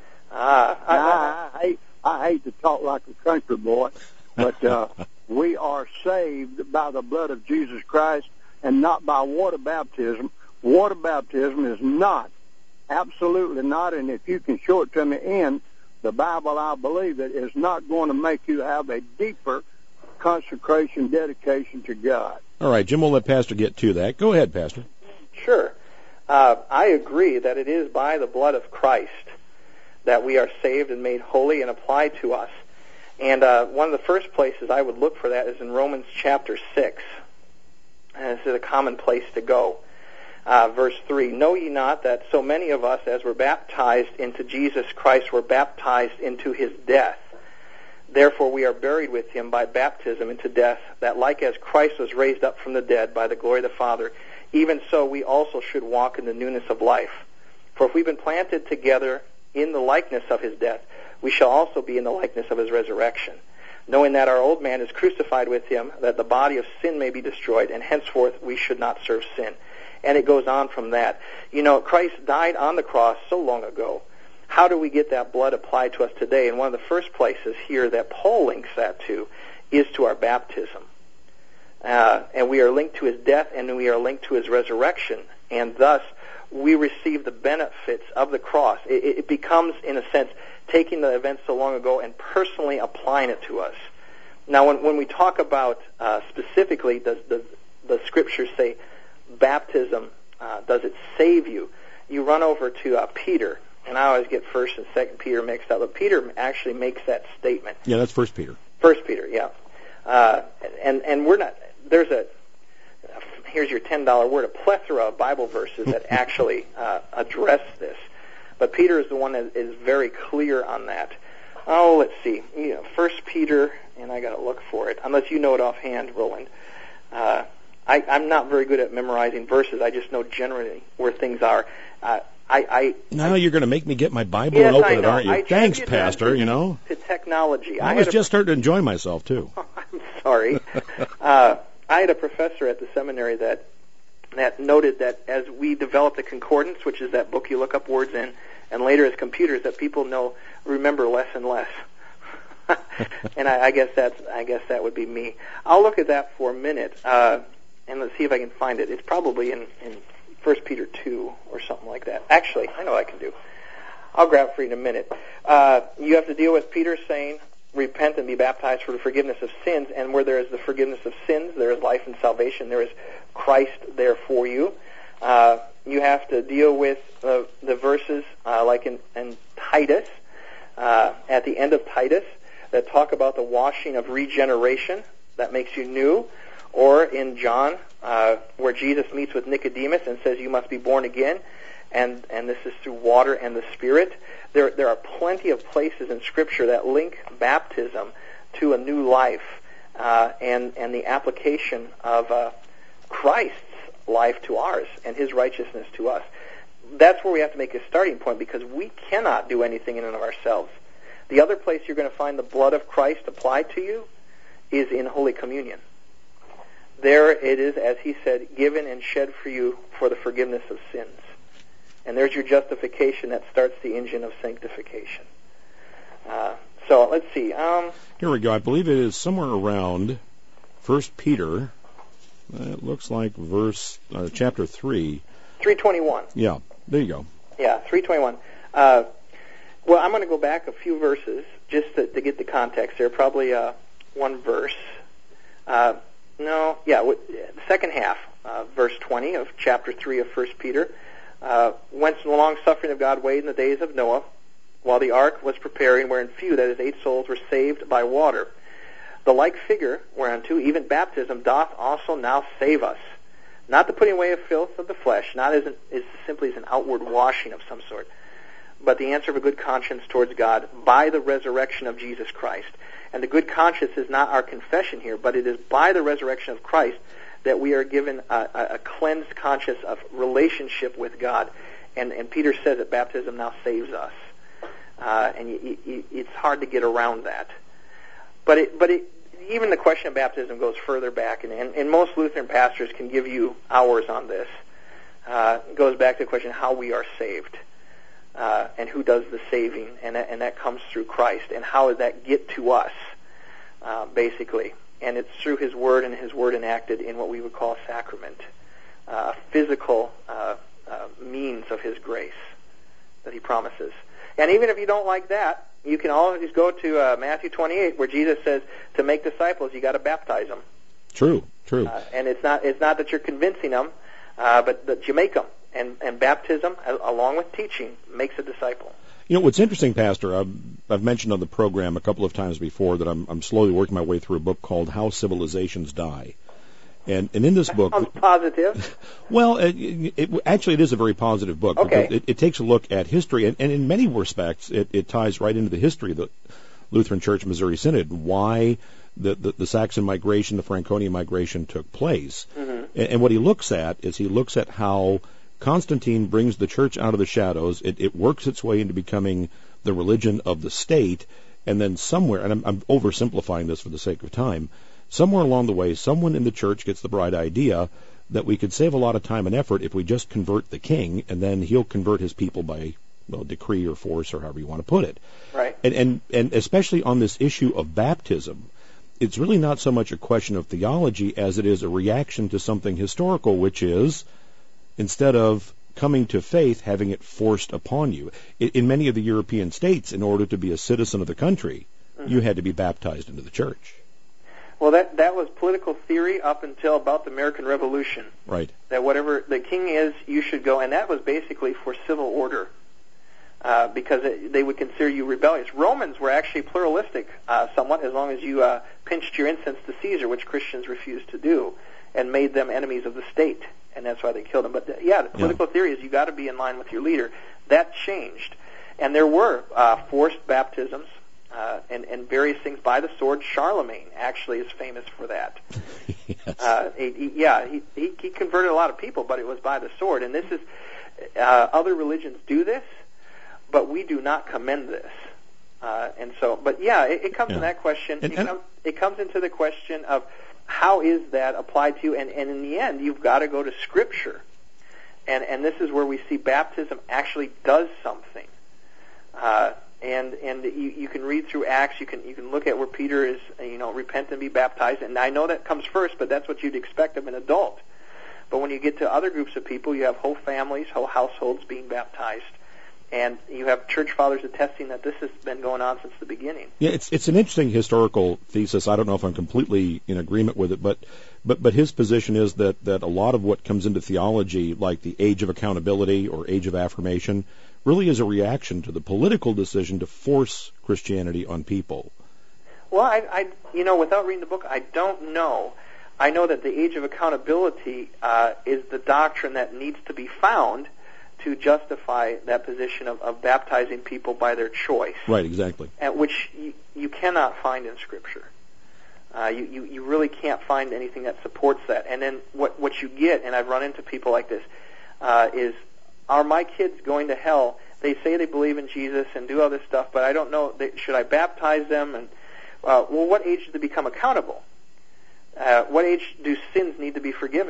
Ah, I, I, I hate. I hate to talk like a country boy, but uh, we are saved by the blood of Jesus Christ and not by water baptism. Water baptism is not, absolutely not, and if you can show it to me in the Bible, I believe it is not going to make you have a deeper consecration, dedication to God. All right, Jim, we'll let Pastor get to that. Go ahead, Pastor. Sure. Uh, I agree that it is by the blood of Christ that we are saved and made holy and applied to us. And uh, one of the first places I would look for that is in Romans chapter six. And this is a common place to go. Uh, verse three, know ye not that so many of us as were baptized into Jesus Christ were baptized into his death? Therefore we are buried with him by baptism into death, that like as Christ was raised up from the dead by the glory of the Father, even so we also should walk in the newness of life. For if we've been planted together in the likeness of his death, we shall also be in the likeness of his resurrection, knowing that our old man is crucified with him, that the body of sin may be destroyed, and henceforth we should not serve sin. And it goes on from that. You know, Christ died on the cross so long ago. How do we get that blood applied to us today? And one of the first places here that Paul links that to is to our baptism. Uh, and we are linked to his death, and we are linked to his resurrection. And thus, we receive the benefits of the cross. It, it becomes, in a sense, taking the events so long ago and personally applying it to us. Now, when, when we talk about uh, specifically, does, does the Scriptures say baptism, uh, does it save you? You run over to uh, Peter, and I always get First and Second Peter mixed up, but Peter actually makes that statement. Yeah, that's First Peter. First Peter, yeah. Uh, and and we're not. There's a. Here's your ten dollar word, a plethora of Bible verses that actually uh, address this. But Peter is the one that is very clear on that. Oh, let's see. You know, First Peter, and I got to look for it, unless you know it offhand, Roland. Uh, I, I'm not very good at memorizing verses. I just know generally where things are. Uh, I, I now I, you're going to make me get my Bible yes, and open I know. it, aren't you? I Thanks, attribute Pastor. that You know, to technology. I, I was a, just starting to enjoy myself too. I'm sorry. uh, I had a professor at the seminary that that noted that as we developed the concordance, which is that book you look up words in, and later as computers, that people know remember less and less. And I, I guess that's I guess that would be me. I'll look at that for a minute, uh, and let's see if I can find it. It's probably in, in First Peter two or something like that. Actually, I know what I can do. I'll grab it for you in a minute. Uh, you have to deal with Peter saying, repent and be baptized for the forgiveness of sins, and where there is the forgiveness of sins, there is life and salvation. There is Christ there for you. Uh, you have to deal with uh, the verses uh, like in, in Titus, uh, at the end of Titus, that talk about the washing of regeneration that makes you new, or in John, uh, where Jesus meets with Nicodemus and says you must be born again, and, and this is through water and the Spirit. There, there are plenty of places in Scripture that link baptism to a new life uh, and, and the application of uh, Christ's life to ours and His righteousness to us. That's where we have to make a starting point, because we cannot do anything in and of ourselves. The other place you're going to find the blood of Christ applied to you is in Holy Communion. There it is, as He said, given and shed for you for the forgiveness of sins. And there's your justification that starts the engine of sanctification. Uh, so let's see. Um, Here we go. I believe it is somewhere around First Peter. Uh, it looks like verse uh, chapter three. three twenty-one. Yeah, there you go. Yeah, three twenty-one. Uh, well, I'm going to go back a few verses just to, to get the context there. Probably uh, one verse. Uh, no, yeah, w- the second half, uh, verse twenty of chapter three of First Peter. Uh, whence the long suffering of God waited in the days of Noah, while the ark was preparing, wherein few, that is, eight souls, were saved by water. The like figure, whereunto even baptism doth also now save us, not the putting away of filth of the flesh, not as, an, as simply as an outward washing of some sort, but the answer of a good conscience towards God by the resurrection of Jesus Christ. And the good conscience is not our confession here, but it is by the resurrection of Christ that we are given a, a cleansed conscience of relationship with God. And, and Peter says that baptism now saves us. Uh, and you, you, it's hard to get around that. But it, but it, even the question of baptism goes further back, and, and, and most Lutheran pastors can give you hours on this. Uh, it goes back to the question how we are saved, uh, and who does the saving, and that, and that comes through Christ. And how does that get to us, uh, basically? And it's through His Word, and His Word enacted in what we would call sacrament, a uh, physical uh, uh, means of His grace that He promises. And even if you don't like that, you can always go to uh, Matthew twenty-eight, where Jesus says to make disciples, you got to baptize them. True, true. Uh, and it's not it's not that you're convincing them, uh, but that you make them. And, and baptism, along with teaching, makes a disciple. You know, what's interesting, Pastor, I've, I've mentioned on the program a couple of times before that I'm, I'm slowly working my way through a book called How Civilizations Die. And, and in this book... Sounds positive. Well, it, it, actually, it is a very positive book. Okay. It, it takes a look at history, and, and in many respects, it, it ties right into the history of the Lutheran Church Missouri Synod, why the, the, the Saxon migration, the Franconian migration took place. Mm-hmm. And, and what he looks at is he looks at how Constantine brings the church out of the shadows. It, it works its way into becoming the religion of the state, and then somewhere, and I'm, I'm oversimplifying this for the sake of time, somewhere along the way, someone in the church gets the bright idea that we could save a lot of time and effort if we just convert the king, and then he'll convert his people by, well, decree or force or however you want to put it. Right. And, and, and especially on this issue of baptism, it's really not so much a question of theology as it is a reaction to something historical, which is, instead of coming to faith, having it forced upon you. In many of the European states, in order to be a citizen of the country, mm-hmm. you had to be baptized into the church. Well, that that was political theory up until about the American Revolution. Right. That whatever the king is, you should go, and that was basically for civil order, uh, because it, they would consider you rebellious. Romans were actually pluralistic, uh, somewhat, as long as you uh, pinched your incense to Caesar, which Christians refused to do, and made them enemies of the state. And that's why they killed him. But, uh, yeah, the political yeah. theory is you got to be in line with your leader. That changed. And there were uh, forced baptisms uh, and, and various things by the sword. Charlemagne actually is famous for that. Yes. Uh, he, he, yeah, he, he, he converted a lot of people, but it was by the sword. And this is, uh, other religions do this, but we do not commend this. Uh, and so, but yeah, it, it comes yeah. to that question. And, it, and, comes, it comes into the question of, how is that applied to you? And, and in the end, you've got to go to Scripture. And, and this is where we see baptism actually does something. Uh, and and you, you can read through Acts. You can you can look at where Peter is, you know, repent and be baptized. And I know that comes first, but that's what you'd expect of an adult. But when you get to other groups of people, you have whole families, whole households being baptized. and you have church fathers attesting that this has been going on since the beginning. Yeah, it's it's an interesting historical thesis. I don't know if I'm completely in agreement with it, but but but his position is that that a lot of what comes into theology, like the age of accountability or age of affirmation, really is a reaction to the political decision to force Christianity on people. Well, I, I you know, without reading the book, I don't know. I know that the age of accountability uh, is the doctrine that needs to be found to justify that position of, of baptizing people by their choice. Right, exactly. And which you, you cannot find in Scripture. Uh, you, you, you really can't find anything that supports that. And then what, what you get, and I've run into people like this, uh, is, are my kids going to hell? They say they believe in Jesus and do all this stuff, but I don't know, they, should I baptize them? And uh, well, what age do they become accountable? Uh, what age do sins need to be forgiven?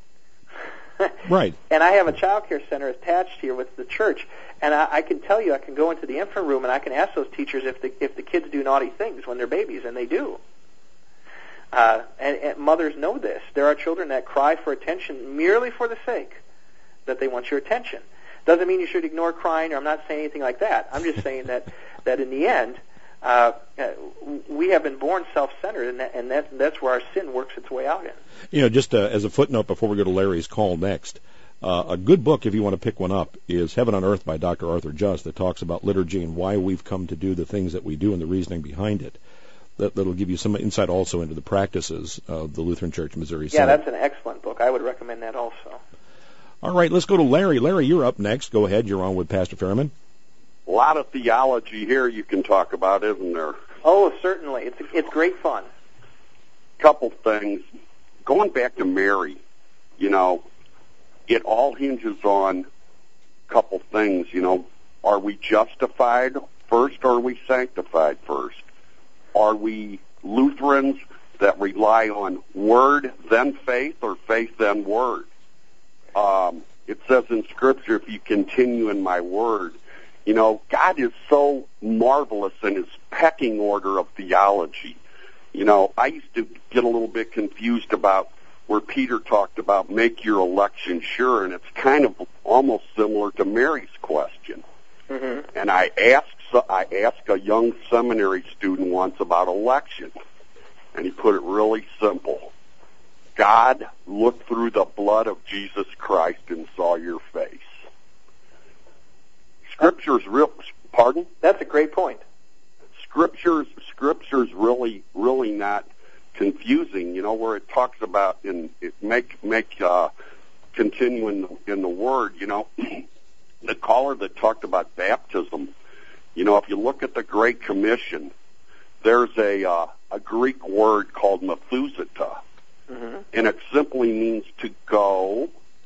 Right. And I have a child care center attached here with the church, and I, I can tell you, I can go into the infant room and I can ask those teachers if the if the kids do naughty things when they're babies, and they do. Uh, and, and mothers know this. There are children that cry for attention merely for the sake that they want your attention. Doesn't mean you should ignore crying, or I'm not saying anything like that. I'm just saying that that in the end, uh, we have been born self-centered, and, that, and that, that's where our sin works its way out in. You know, just uh, as a footnote before we go to Larry's call next, uh, a good book, if you want to pick one up, is Heaven on Earth by Doctor Arthur Just, that talks about liturgy and why we've come to do the things that we do and the reasoning behind it. That, that'll give you some insight also into the practices of the Lutheran Church in Missouri. Yeah, that's an excellent book. I would recommend that also. All right, let's go to Larry. Larry, you're up next. Go ahead. You're on with Pastor Fairman. A lot of theology here you can talk about, isn't there? Oh, certainly. It's it's great fun. Couple things. Going back to Mary, you know, it all hinges on a couple things. You know, are we justified first, or are we sanctified first? Are we Lutherans that rely on word then faith, or faith then word? Um, it says in Scripture, if you continue in my word, you know, God is so marvelous in his pecking order of theology. You know, I used to get a little bit confused about where Peter talked about make your election sure, and it's kind of almost similar to Mary's question. Mm-hmm. And I asked, I asked a young seminary student once about election, and he put it really simple. God looked through the blood of Jesus Christ and saw your face. Scripture's real, pardon? That's a great point. Scripture's, Scripture's really, really not confusing, you know, where it talks about in, it make, make, uh, continue in the, in the word, you know, the caller that talked about baptism, you know, if you look at the Great Commission, there's a, uh, a Greek word called Methuseta. Mm-hmm. And it simply means to go,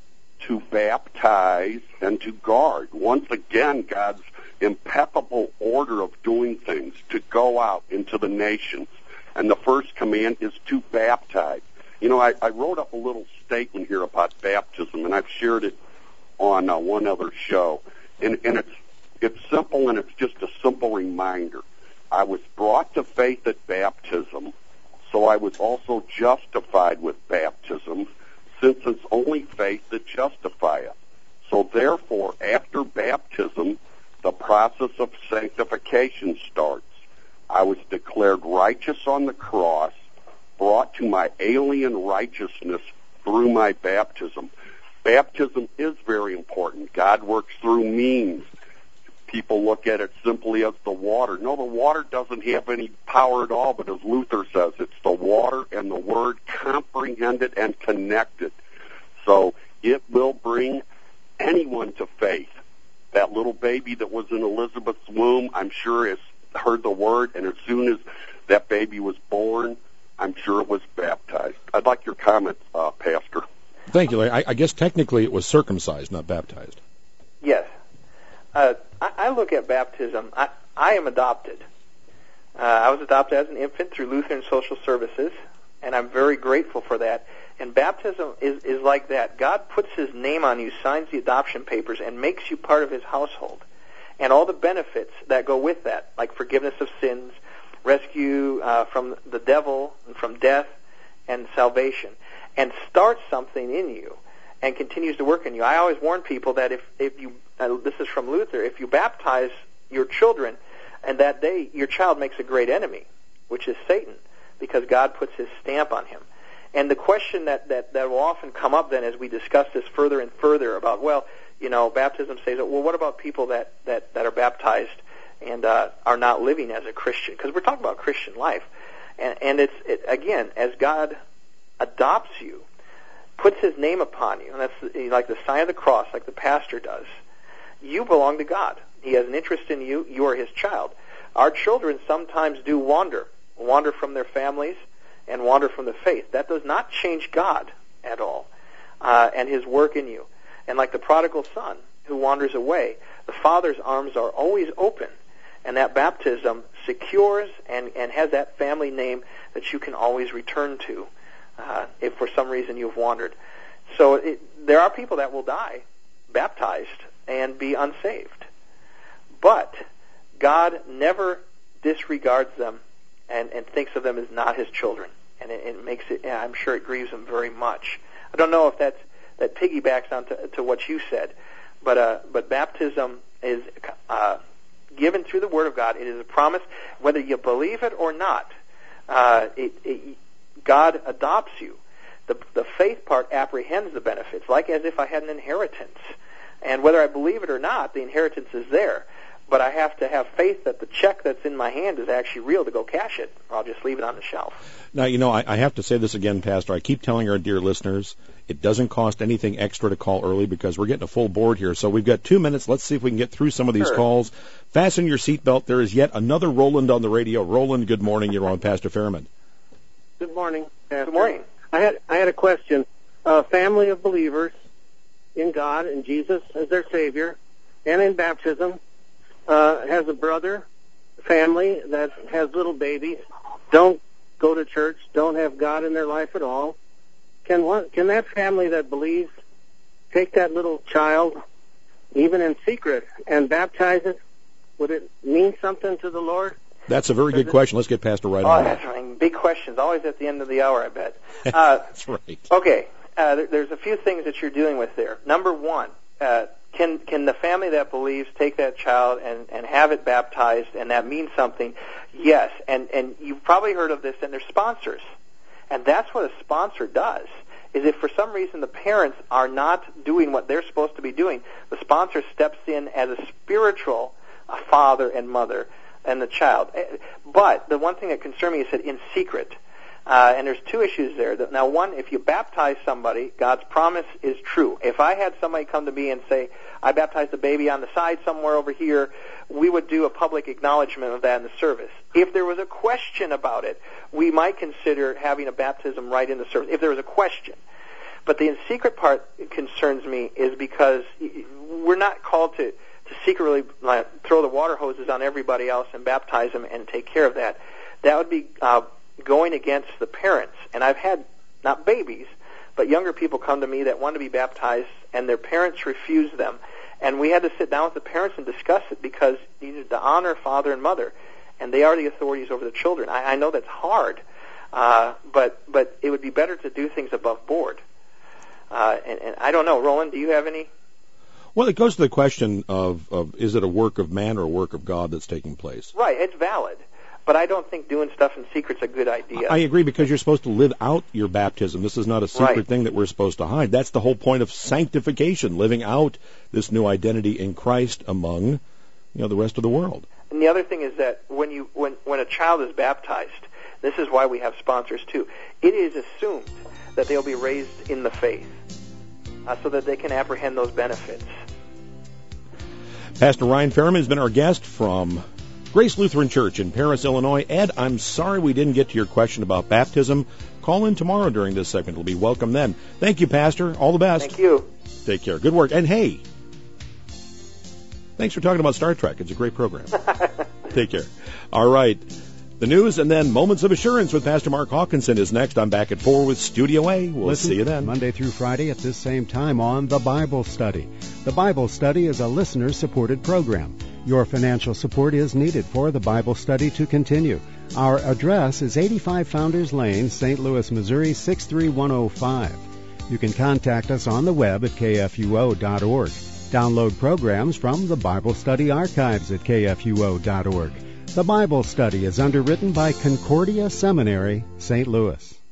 to baptize, and to guard. Once again, God's impeccable order of doing things, to go out into the nations. And the first command is to baptize. You know, I, I wrote up a little statement here about baptism, and I've shared it on uh, one other show. And, and it's, it's simple, and it's just a simple reminder. I was brought to faith at baptism, so I was also justified with baptism, since it's only faith that justifieth. So therefore, after baptism, the process of sanctification starts. I was declared righteous on the cross, brought to my alien righteousness through my baptism. Baptism is very important. God works through means. People look at it simply as the water. No, the water doesn't have any power at all, but as Luther says, it's the water and the word comprehended and connected. So it will bring anyone to faith. That little baby that was in Elizabeth's womb, I'm sure, has heard the word, and as soon as that baby was born, I'm sure it was baptized. I'd like your comment, uh, Pastor. Thank you, Larry. I, I guess technically it was circumcised, not baptized. Yes. Uh, I, I look at baptism. I, I am adopted. Uh, I was adopted as an infant through Lutheran Social Services, and I'm very grateful for that. And baptism is, is like that. God puts his name on you, signs the adoption papers, and makes you part of his household. And all the benefits that go with that, like forgiveness of sins, rescue uh, from the devil and from death, and salvation, and starts something in you. and continues to work in you. I always warn people that if, if you, uh, this is from Luther, if you baptize your children, and that day your child makes a great enemy, which is Satan, because God puts his stamp on him. And the question that, that, that will often come up then as we discuss this further and further about, well, you know, baptism says, well, what about people that, that, that are baptized and uh, are not living as a Christian? Because we're talking about Christian life. And, and it's, it, again, as God adopts you, puts his name upon you, and that's like the sign of the cross, like the pastor does, you belong to God. He has an interest in you. You are his child. Our children sometimes do wander, wander from their families and wander from the faith. That does not change God at all, uh, and his work in you. And like the prodigal son who wanders away, the Father's arms are always open, and that baptism secures and, and has that family name that you can always return to uh, if for some reason you've wandered. So it, there are people that will die baptized and be unsaved. But God never disregards them and, and thinks of them as not his children. And it, it makes it, I'm sure it grieves him very much. I don't know if that's, that piggybacks onto to what you said, but uh, but baptism is uh, given through the Word of God. It is a promise, whether you believe it or not. Uh, it, it, God adopts you. The, the faith part apprehends the benefits, like as if I had an inheritance. And whether I believe it or not, the inheritance is there. But I have to have faith that the check that's in my hand is actually real to go cash it, or I'll just leave it on the shelf. Now, you know, I, I have to say this again, Pastor. I keep telling our dear listeners, it doesn't cost anything extra to call early because we're getting a full board here. So we've got two minutes. Let's see if we can get through some of these Sure. calls. Fasten your seatbelt. There is yet another Roland on the radio. Roland, good morning. You're on Pastor Fairman. Good morning, Pastor. Good morning. I had I had a question. A family of believers in God and Jesus as their Savior, and in baptism, uh, has a brother, family that has little babies, don't go to church, don't have God in their life at all. Can one, can that family that believes take that little child, even in secret, and baptize it? Would it mean something to the Lord? That's a very good question. Let's get Pastor right oh, on that's right. Big questions, always at the end of the hour, I bet. Uh, That's right. Okay, uh, there, there's a few things that you're dealing with there. Number one, uh, can can the family that believes take that child and, and have it baptized, and that means something? Yes, and, and you've probably heard of this, and they're sponsors. And that's what a sponsor does, is if for some reason the parents are not doing what they're supposed to be doing, the sponsor steps in as a spiritual uh, father and mother and the child. But the one thing that concerned me is that in secret. Uh, and there's two issues there. Now, one, if you baptize somebody, God's promise is true. If I had somebody come to me and say, I baptized a baby on the side somewhere over here, we would do a public acknowledgement of that in the service. If there was a question about it, we might consider having a baptism right in the service, if there was a question. But the in secret part concerns me is because we're not called to, to secretly like, throw the water hoses on everybody else and baptize them and take care of that. That would be uh, going against the parents. And I've had, not babies, but younger people come to me that want to be baptized, and their parents refuse them. And we had to sit down with the parents and discuss it because you need to honor father and mother, and they are the authorities over the children. I, I know that's hard, uh, but but it would be better to do things above board. Uh, and, and I don't know, Roland, do you have any? Well, it goes to the question of, of is it a work of man or a work of God that's taking place? Right, it's valid. But I don't think doing stuff in secret's a good idea. I agree, because you're supposed to live out your baptism. This is not a secret right. thing that we're supposed to hide. That's the whole point of sanctification, living out this new identity in Christ among, you know, the rest of the world. And the other thing is that when you when when a child is baptized, this is why we have sponsors too. It is assumed that they'll be raised in the faith, uh, so that they can apprehend those benefits. Pastor Ryan Fairman has been our guest from Grace Lutheran Church in Paris, Illinois. Ed, I'm sorry we didn't get to your question about baptism. Call in tomorrow during this segment. It'll be welcome then. Thank you, Pastor. All the best. Thank you. Take care. Good work. And hey, thanks for talking about Star Trek. It's a great program. Take care. All right. The news and then Moments of Assurance with Pastor Mark Hawkinson is next. I'm back at four with Studio A. We'll Listen see you then. Monday through Friday at this same time on The Bible Study. The Bible Study is a listener-supported program. Your financial support is needed for the Bible study to continue. Our address is eighty-five Founders Lane, Saint Louis, Missouri, six three one oh five. You can contact us on the web at k f u o dot org. Download programs from the Bible Study Archives at k f u o dot org. The Bible Study is underwritten by Concordia Seminary, Saint Louis.